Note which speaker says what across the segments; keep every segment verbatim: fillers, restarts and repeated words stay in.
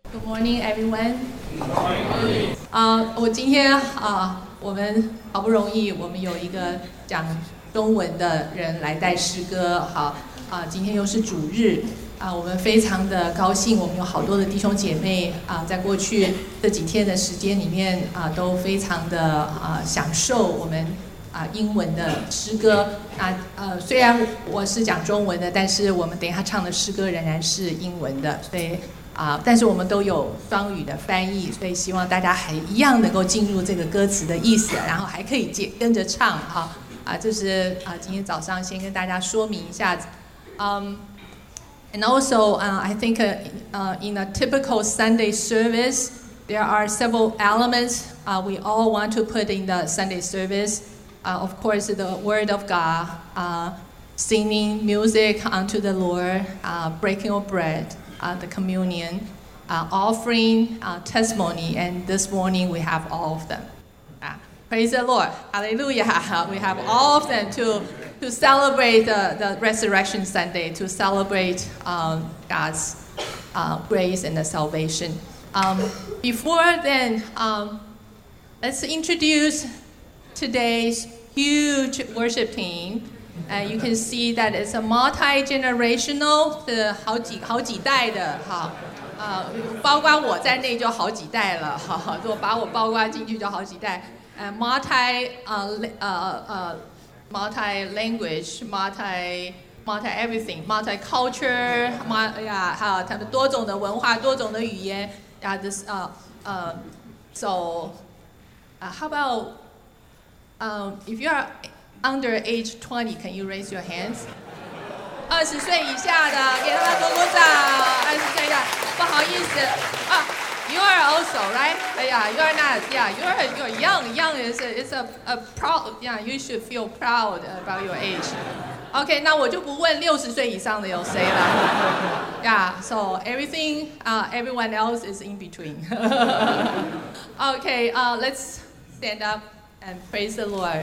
Speaker 1: Good morning, everyone. 啊、uh, 我今天啊、uh, 我们好不容易我们有一个讲中文的人来带诗歌，好啊、uh, 今天又是主日啊、uh, 我们非常的高兴，我们有好多的弟兄姐妹啊、uh, 在过去这几天的时间里面啊、uh, 都非常的啊、uh, 享受我们啊、uh, 英文的诗歌啊呃虽然我是讲中文的，但是我们等一下唱的诗歌仍然是英文的，所以。啊，但是我们都有双语的翻译，所以希望大家还一样能够进入这个歌词的意思，然后还可以接跟着唱哈。啊，这是啊今天早上先跟大家说明一下子。Um, and also, uh, I think uh, uh, in a typical Sunday service, there are several elements uh, we all want to put in the Sunday service. Uh, of course, the Word of God, uh, singing music unto the Lord, uh, breaking of bread. Uh, the communion, uh, offering, uh, testimony, and this morning we have all of them. Uh, praise the Lord. Hallelujah. We have all of them to, to celebrate the, the Resurrection Sunday, to celebrate um, God's uh, grace and the salvation. Um, before then, um, let's introduce today's huge worship team. Uh, you can see that it's a multi-generational 是好几好几代的哈，呃，包括我在内就好几代了哈，如果把我包括进去就好几代。呃 multi 呃呃呃 multi-language, multi multi everything, multi-culture, multi 呀，还有他们多种的文化、多种的语言呀。This 呃呃 so 啊 how about um if you are under age twenty, can you raise your hands? 二十岁以下的，给他们鼓鼓掌。二十岁以下，不好意思啊 ，you are also right? 哎呀 you are not. Yeah, you are you are young. Young is a, is a a proud. Yeah, you should feel proud about your age. OK, 那我就不问六十岁以上的有谁了。Yeah, so everything, uh, everyone else is in between. OK, uh, let's stand up and praise the Lord.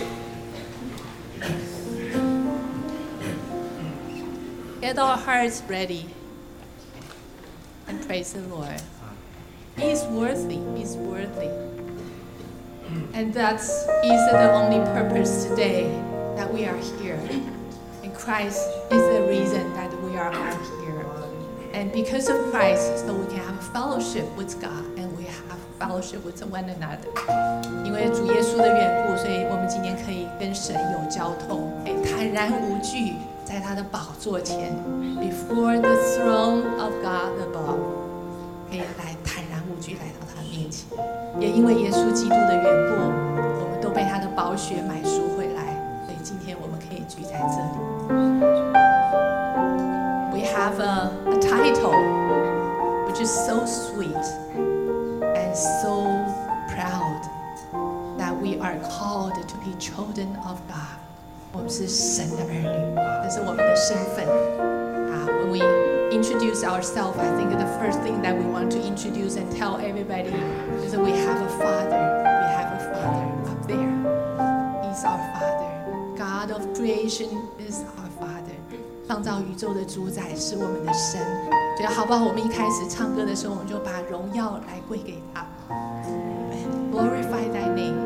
Speaker 1: Get our hearts ready and praise the Lord. He's worthy, He's worthy. And that's is the only purpose today that we are here. And Christ is the reason that we are all here. And because of Christ, so we can have fellowship with God and we have fellowship with one another. 因为主耶稣的缘故，所以我们今天可以跟神有交通，可以坦然无惧，在他的宝座前 ，before the throne of God above， 可以来坦然无惧来到他面前。也因为耶稣基督的缘故，我们都被他的宝血买赎回来，所以今天我们可以聚在这里。We have a, a title which is so sweet and so proud that we are called to be children of God. 我们是神的儿女，这是我们的身份。啊 When we introduce ourselves, I think the first thing that we want to introduce and tell everybody is that we have a Father. We have a Father up there. He's our Father. God of creation is our Father. 创造宇宙的主宰是我们的神。觉得好不好？我们一开始唱歌的时候，我们就把荣耀来归给他。Glorify thy name.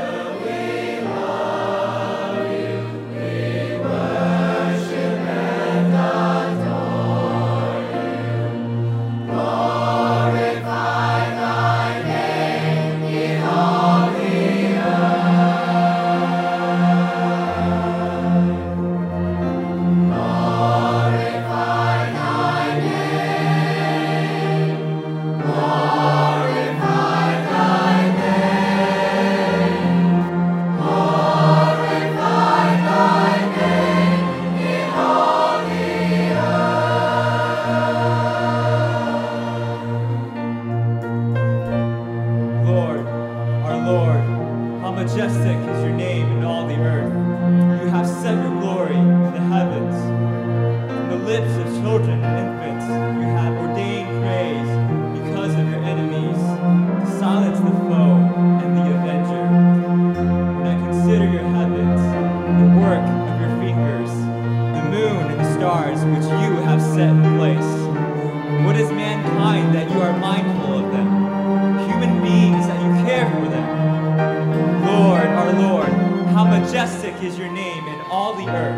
Speaker 2: We worship your name in all the earth. You have set your glory in the heavens. From the lips of children and infants, you have ordained praise because of your enemies, to silence the foe and the avenger. When I consider your heavens, the work of your fingers, the moon and the stars which you have set in place. What is mankind that you are mindful of them? Human beings that you care for them. Lord, our Lord, how majestic is your name in all the earth.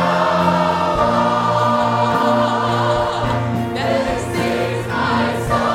Speaker 3: My soul.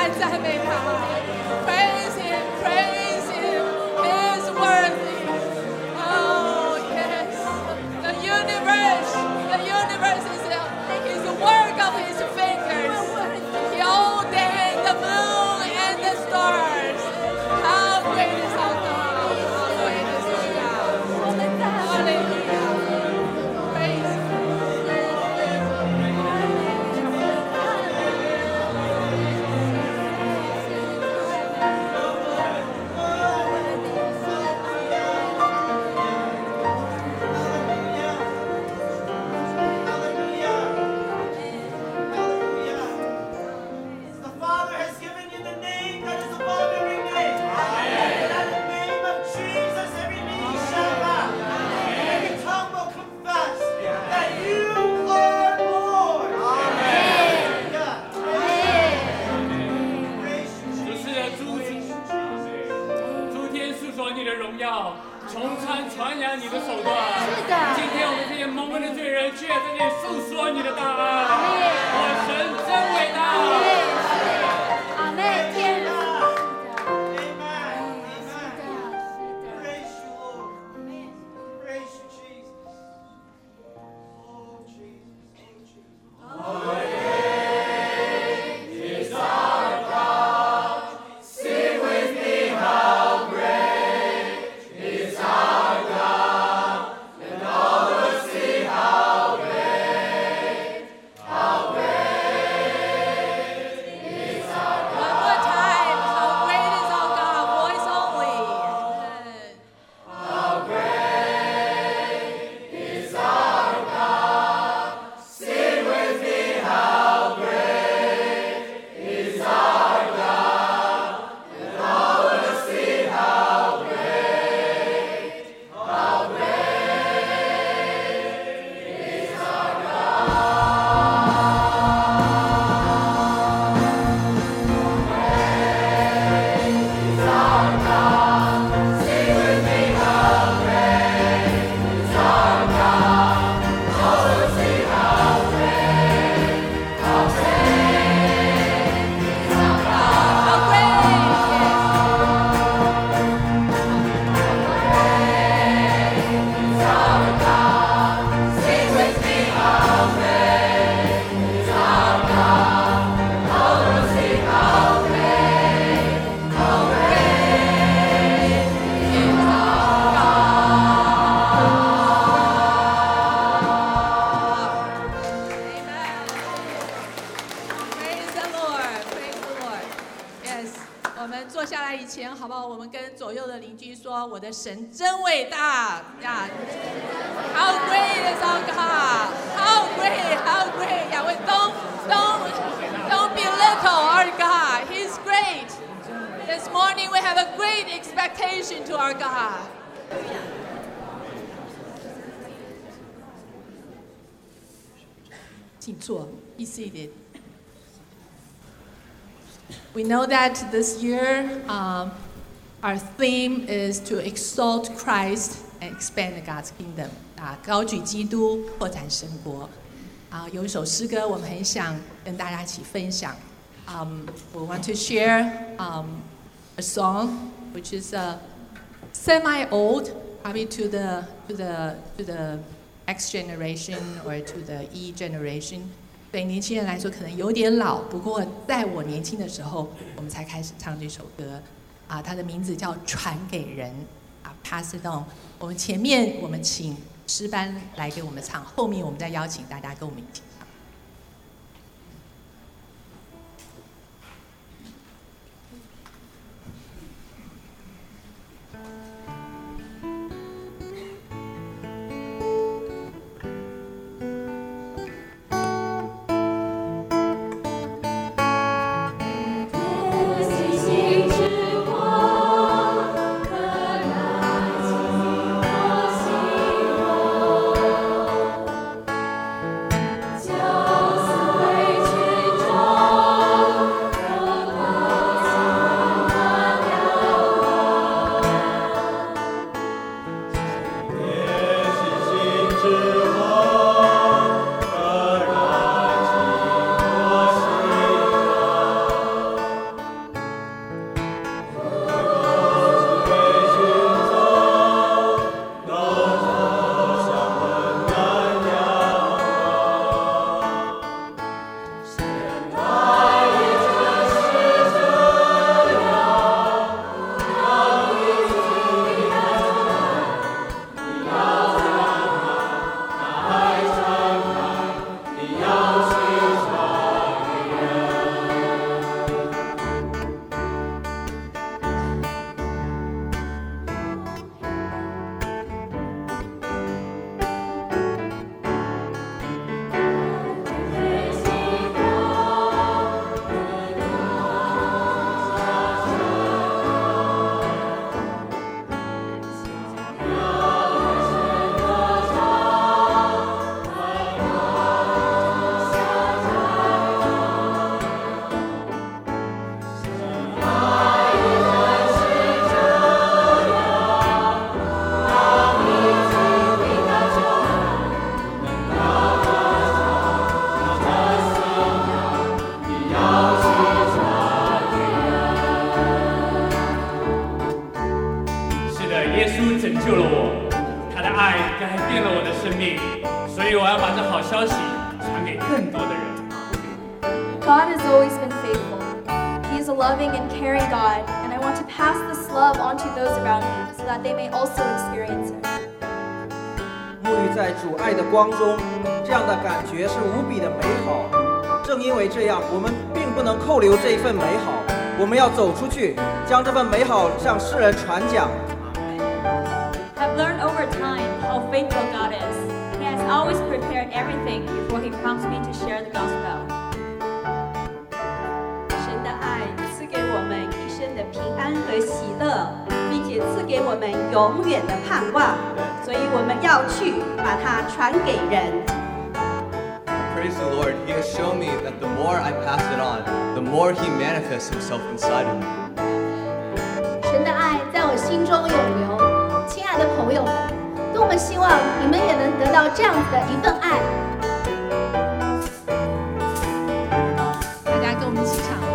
Speaker 1: 来赞美他。Praise Him, praise Him, He is worthy. Oh yes, the universe, the universe is the, is the work of His fingers. He ordained the moon and the stars. How great is our God? How great is our God? Hallelujah. Praise Him.
Speaker 3: The Father has given you the name that is above every name. And at the name of Jesus, every knee shall bow. And every tongue will confess that you are Lord. Hallelujah. Praise you,
Speaker 4: 主是的主
Speaker 3: Jesus. Praise you, Jesus.
Speaker 4: 诸天述说你的荣耀，从参传扬你的手段。
Speaker 5: 是的
Speaker 4: 今天我们这些蒙恩的罪人，却在这里诉说你的大爱。我神真伟大。
Speaker 5: 阿妹，天啊！
Speaker 3: Amen. Amen. Praise you, Lord. Praise you, Jesus. Oh, Jesus. Oh, Jesus.
Speaker 1: One more time. How great is our God? Voice only. How great. Praise the Lord, praise the Lord. Yes， 我们坐下来以前，好不好？我们跟左右的邻居说：“我的神真伟大呀！” How great is our God? How great, how great? Yeah, we don't, don't, don't belittle our God. He's great. This morning we have a great expectation to our God. 请坐，意思一点。We know that this year, um, our theme is to exalt Christ and expand God's kingdom. 啊，高举基督，扩展神国。啊，有一首诗歌，我们很想跟大家一起分享。Um, we want to share um, a song which is uh, semi-old, probably to the to the to the X generation or to the E generation. 对年轻人来说可能有点老，不过在我年轻的时候，我们才开始唱这首歌。啊，它的名字叫《传给人》啊 ，Pass it on。我们前面我们请诗班来给我们唱，后面我们再邀请大家跟我们一起唱。
Speaker 5: 星星之光，可燃起我心火。
Speaker 4: 救了我，他的爱改变了我的生命，所以我要把这好消息传给更多的人。
Speaker 6: God has always been faithful. He is a loving and caring God, and I want to pass this love on to those around me so that they may also experience it.
Speaker 7: 沐浴在主爱的光中，这样的感觉是无比的美好。正因为这样，我们并不能扣留这一份美好，我们要走出去，将这份美好向世人传讲。
Speaker 5: I've learned over time how faithful God is. He has always prepared everything before He prompts me to share the gospel.
Speaker 8: 神的爱赐给我们一生的平安和喜乐，并且赐给我们永远的盼望，所以我们要去把它传给人。
Speaker 9: Praise the Lord, He has shown me that the more I pass it on, the more He manifests Himself inside of me.
Speaker 10: 神的爱在我心中永留。亲爱的朋友们，多么希望你们也能得到这样子的一份爱。
Speaker 1: 大家跟我们一起唱。